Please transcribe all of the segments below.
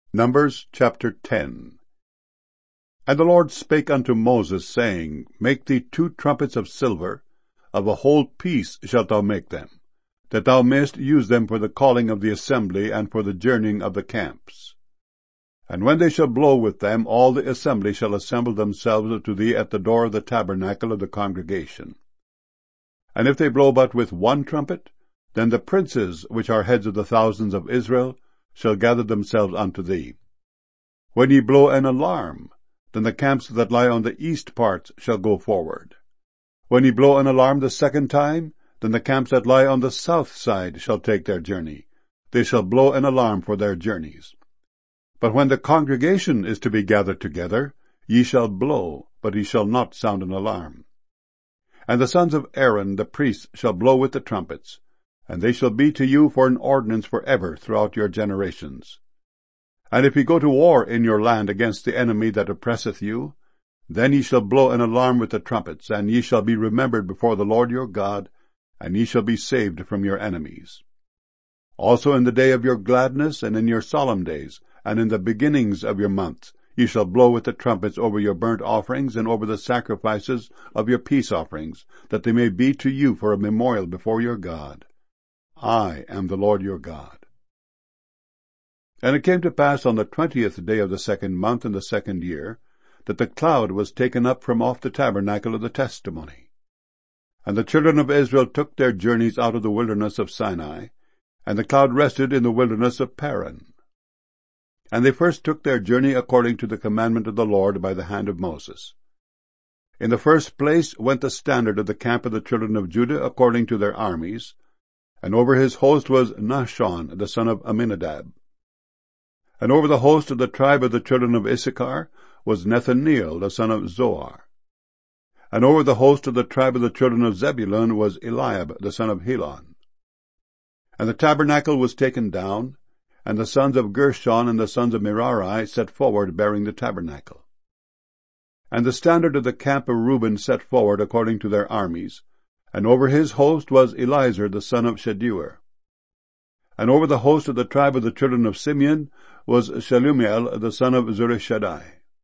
Numbers chapter 10. And the Lord spake unto Moses, saying, Make thee 2 trumpets of silver, of a whole piece shalt thou make them, that thou mayest use them for the calling of the assembly, and for the journeying of the camps. And when they shall blow with them, all the assembly shall assemble themselves to thee at the door of the tabernacle of the congregation. And if they blow but with 1 trumpet, then the princes, which are heads of the thousands of Israel, shall gather themselves unto thee. When ye blow an alarm, then the camps that lie on the east parts shall go forward. When ye blow an alarm the 2nd time, then the camps that lie on the south side shall take their journey. They shall blow an alarm for their journeys. But when the congregation is to be gathered together, ye shall blow, but ye shall not sound an alarm. And the sons of Aaron the priests shall blow with the trumpets, and they shall be to you for an ordinance forever throughout your generations. And if ye go to war in your land against the enemy that oppresseth you, then ye shall blow an alarm with the trumpets, and ye shall be remembered before the Lord your God, and ye shall be saved from your enemies. Also in the day of your gladness, and in your solemn days, and in the beginnings of your months, ye shall blow with the trumpets over your burnt offerings, and over the sacrifices of your peace offerings, that they may be to you for a memorial before your God. I am the Lord your God. And it came to pass on the 20th day of the 2nd month in the 2nd year, that the cloud was taken up from off the tabernacle of the testimony. And the children of Israel took their journeys out of the wilderness of Sinai, and the cloud rested in the wilderness of Paran. And they first took their journey according to the commandment of the Lord by the hand of Moses. In the first place went the standard of the camp of the children of Judah according to their armies, and over his host was Nahshon the son of Amminadab. And over the host of the tribe of the children of Issachar was Nethaneel the son of Zoar. And over the host of the tribe of the children of Zebulun was Eliab the son of Helon. And the tabernacle was taken down, and the sons of Gershon and the sons of Merari set forward bearing the tabernacle. And the standard of the camp of Reuben set forward according to their armies, and over his host was Elizur the son of Shedeur. And over the host of the tribe of the children of Simeon was Shelumiel the son of Zurishaddai.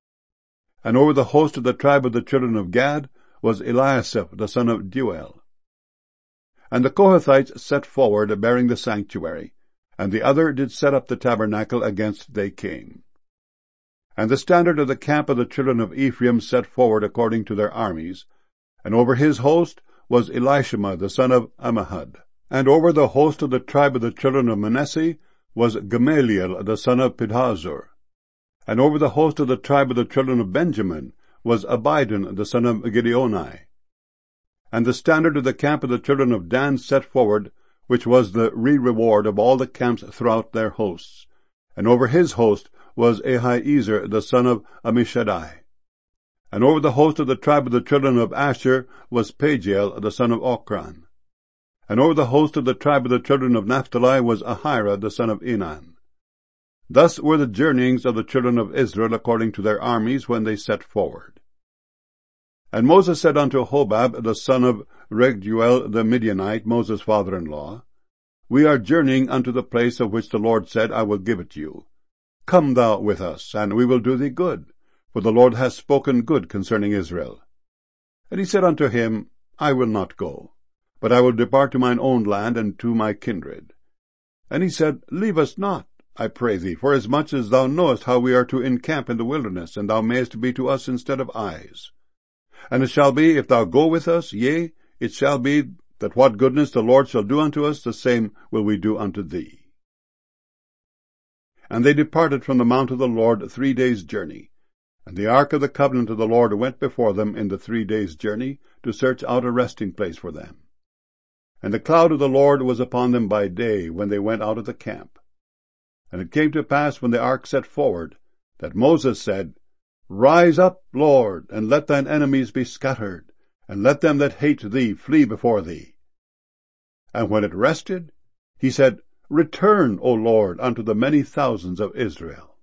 And over the host of the tribe of the children of Gad was Eliasaph the son of Deuel. And the Kohathites set forward bearing the sanctuary, and the other did set up the tabernacle against they came. And the standard of the camp of the children of Ephraim set forward according to their armies, and over his host was Elishama the son of Ammihud. And over the host of the tribe of the children of Manasseh was Gamaliel the son of Pedahzur. And over the host of the tribe of the children of Benjamin was Abidan the son of Gideoni. And the standard of the camp of the children of Dan set forward, which was the reward of all the camps throughout their hosts. And over his host was Ahiezer the son of Ammishaddai. And over the host of the tribe of the children of Asher was Pagiel the son of Ochran. And over the host of the tribe of the children of Naphtali was Ahira the son of Enan. Thus were the journeyings of the children of Israel according to their armies when they set forward. And Moses said unto Hobab the son of Reguel the Midianite, Moses' father-in-law, We are journeying unto the place of which the Lord said, I will give it you. Come thou with us, and we will do thee good, for the Lord hath spoken good concerning Israel. And he said unto him, I will not go, but I will depart to mine own land and to my kindred. And he said, Leave us not, I pray thee, forasmuch as thou knowest how we are to encamp in the wilderness, and thou mayest be to us instead of eyes. And it shall be, if thou go with us, yea, it shall be, that what goodness the Lord shall do unto us, the same will we do unto thee. And they departed from the mount of the Lord 3 days' journey. And the ark of the covenant of the Lord went before them in the 3 days' journey, to search out a resting place for them. And the cloud of the Lord was upon them by day, when they went out of the camp. And it came to pass, when the ark set forward, that Moses said, Rise up, Lord, and let thine enemies be scattered, and let them that hate thee flee before thee. And when it rested, he said, Return, O Lord, unto the many thousands of Israel.